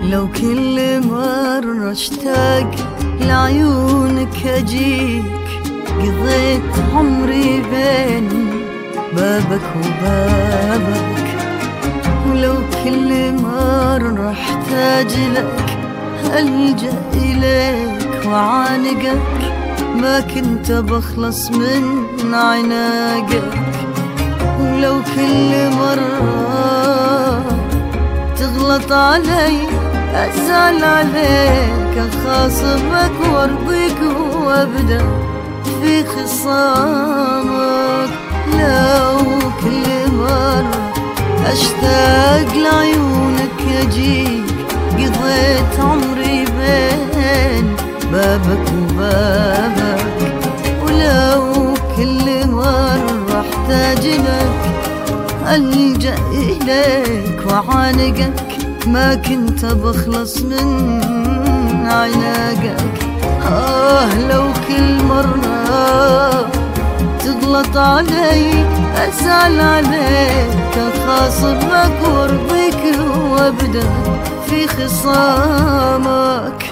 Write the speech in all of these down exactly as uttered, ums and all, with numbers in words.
لو كل مرة اشتاق لعيونك اجيك، قضيت عمري بين بابك وبابك. ولو كل مرة احتاج لك ألجأ إليك وعانقك، ما كنت بخلص من عناقك. ولو كل مرة تغلط علي أزعل عليك، أخاصمك وارضيك وابدأ في خصامك. لو كل مرة أشتاق لعيونك أجيك، قضيت عمري بين بابك وبابك. ولو كل مرة احتاج لك ألجأ إليك وعانقك، ما كنت بخلص من عناقك. آه لو كل مرة تغلط علي أزعل عليك، أخاصمك وارضيك وابدأ في خصامك.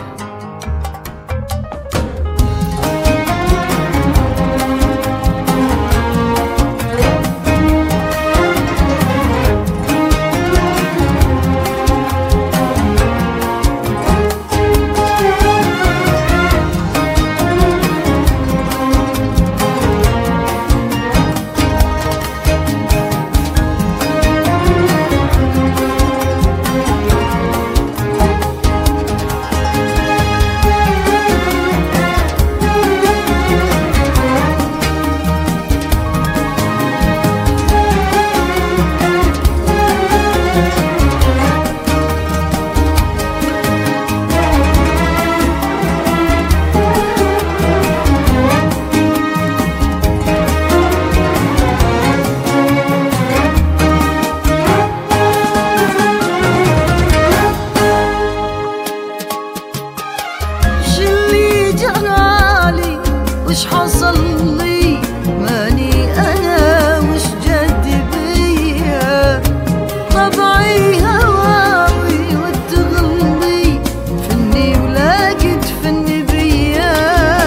وش حصل لي ماني أنا، وش جد بيا طبعي هواوي وتغلي فني ولاقت فني بيا.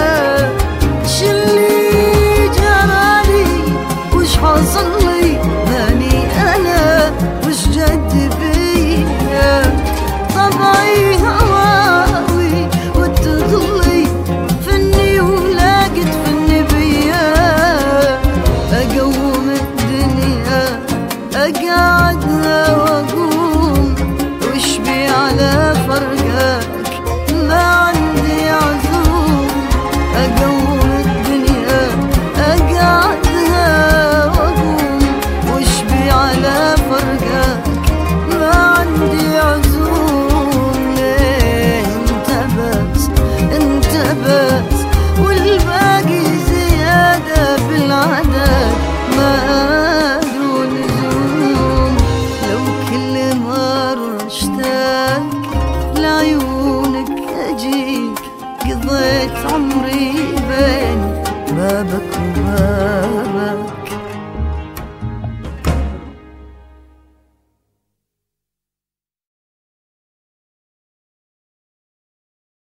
شلي جرالي وش حصل لي ماني أنا، وش جد بيا طبعي هواوي وتغلي فني ولاقت فني بيا. أقوم الدنيا أقعدها وأقوم، وش بي على فرقك ما عندي عزوم. أقوم الدنيا أقعدها وأقوم، وش بي على فرقك ما عندي عزوم. ليه انت بس انت بس والباقي زيادة بالعدد ما دون لزوم. لو كل مرة اشتاق لعيونك أجيك، قضيت عمري بين بابك وبابك.